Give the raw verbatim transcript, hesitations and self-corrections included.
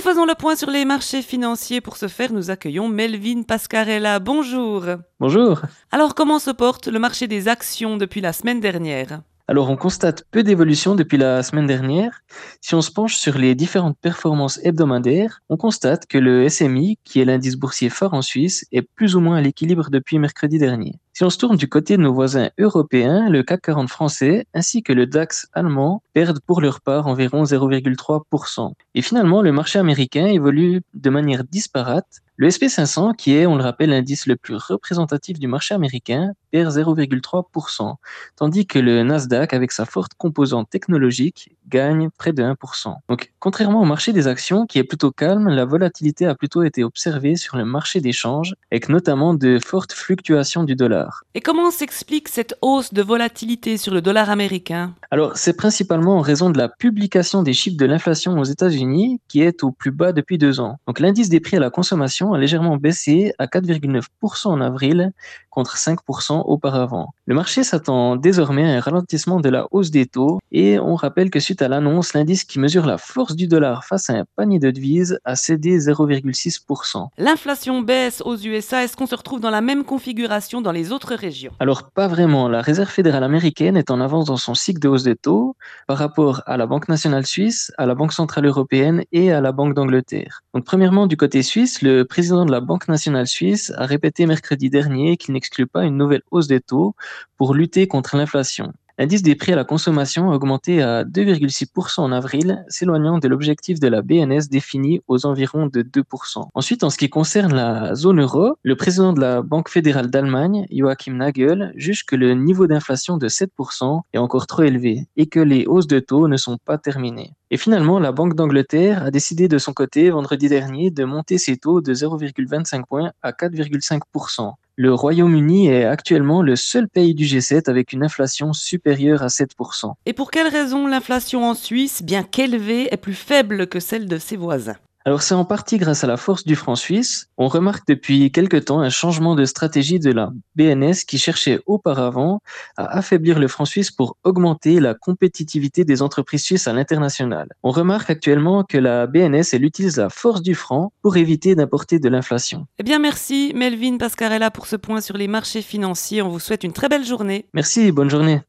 faisons le point sur les marchés financiers. Pour ce faire, nous accueillons Melvin Pascarella. Bonjour. Bonjour. Alors, comment se porte le marché des actions depuis la semaine dernière? Alors, on constate peu d'évolution depuis la semaine dernière. Si on se penche sur les différentes performances hebdomadaires, on constate que le S M I, qui est l'indice boursier phare en Suisse, est plus ou moins à l'équilibre depuis mercredi dernier. Si on se tourne du côté de nos voisins européens, le C A C quarante français ainsi que le DAX allemand perdent pour leur part environ zéro virgule trois pour cent. Et finalement, le marché américain évolue de manière disparate. Le S P cinq cents, qui est, on le rappelle, l'indice le plus représentatif du marché américain, perd zéro virgule trois pour cent, tandis que le Nasdaq, avec sa forte composante technologique, gagne près de un pour cent. Donc, contrairement au marché des actions, qui est plutôt calme, la volatilité a plutôt été observée sur le marché des changes, avec notamment de fortes fluctuations du dollar. Et comment s'explique cette hausse de volatilité sur le dollar américain? Alors, c'est principalement en raison de la publication des chiffres de l'inflation aux États-Unis, qui est au plus bas depuis deux ans. Donc, l'indice des prix à la consommation a légèrement baissé à quatre virgule neuf pour cent en avril, contre cinq pour cent auparavant. Le marché s'attend désormais à un ralentissement de la hausse des taux, et on rappelle que suite à l'annonce, l'indice qui mesure la force du dollar face à un panier de devises a cédé zéro virgule six pour cent. L'inflation baisse aux U S A. Est-ce qu'on se retrouve dans la même configuration dans les autres régions? Alors, pas vraiment. La Réserve fédérale américaine est en avance dans son cycle de hausse des taux par rapport à la Banque nationale suisse, à la Banque centrale européenne et à la Banque d'Angleterre. Donc, premièrement, du côté suisse, le président de la Banque nationale suisse a répété mercredi dernier qu'il n'exclut pas une nouvelle hausse des taux pour lutter contre l'inflation. L'indice des prix à la consommation a augmenté à deux virgule six pour cent en avril, s'éloignant de l'objectif de la B N S défini aux environs de deux pour cent. Ensuite, en ce qui concerne la zone euro, le président de la Banque fédérale d'Allemagne, Joachim Nagel, juge que le niveau d'inflation de sept pour cent est encore trop élevé et que les hausses de taux ne sont pas terminées. Et finalement, la Banque d'Angleterre a décidé de son côté, vendredi dernier, de monter ses taux de zéro virgule vingt-cinq points à quatre virgule cinq pour cent. Le Royaume-Uni est actuellement le seul pays du G sept avec une inflation supérieure à sept pour cent. Et pour quelle raison l'inflation en Suisse, bien qu'élevée, est plus faible que celle de ses voisins? Alors c'est en partie grâce à la force du franc suisse. On remarque depuis quelque temps un changement de stratégie de la B N S qui cherchait auparavant à affaiblir le franc suisse pour augmenter la compétitivité des entreprises suisses à l'international. On remarque actuellement que la B N S elle utilise la force du franc pour éviter d'importer de l'inflation. Eh bien, merci Melvin Pascarella pour ce point sur les marchés financiers. On vous souhaite une très belle journée. Merci, bonne journée.